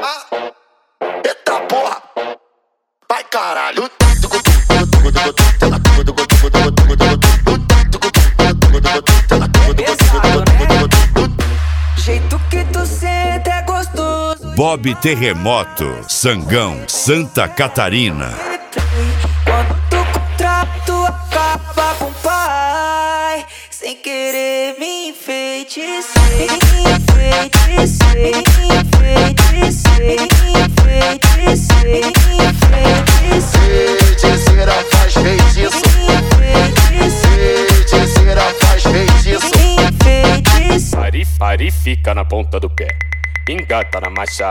Eita porra, vai caralho. Jeito que tu senta é gostoso. Bob Terremoto, Sangão, Santa Catarina. Quando tu contrato acaba com o pai, sem querer me enfeitiçei, enfeitiçei, enfeitiçei, enfeitiçei, enfeitiçei. Feiticeira faz feitiço. Feiticeira faz feitiço. Pare, fica na ponta do pé, engata na marcha.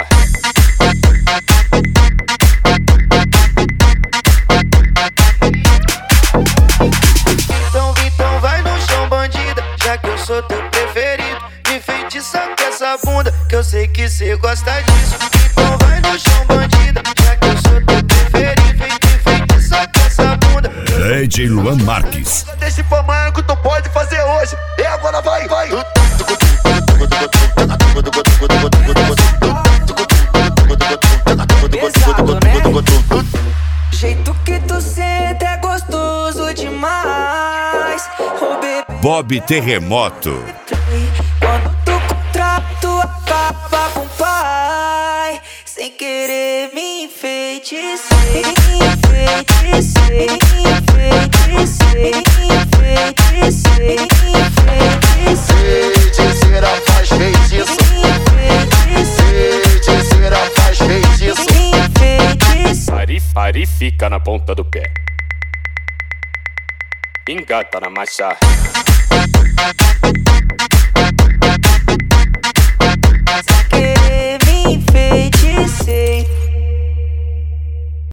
Então vai no chão, bandida, já que eu sou teu preferido. Me feitiça com essa bunda, que eu sei que cê gosta disso. Então vai no chão, bandida, já que eu sou teu preferido. Me feitiça com essa bunda. DJ Luan Marques. Deixa pra amanhã que tu pode fazer hoje. E agora vai. Pesado, né? Jeito que tu senta é gostoso demais. Oh, bebê. Bob Terremoto. Quando tu contrato acaba com o pai, sem querer me enfeitiçei, enfeitiçei, enfeitiçei, enfeitiçei, enfeitiçei. Feiticeira faz feitiço. Feiticeira faz feitiço. Pare, fica na ponta do pé, engata na marcha.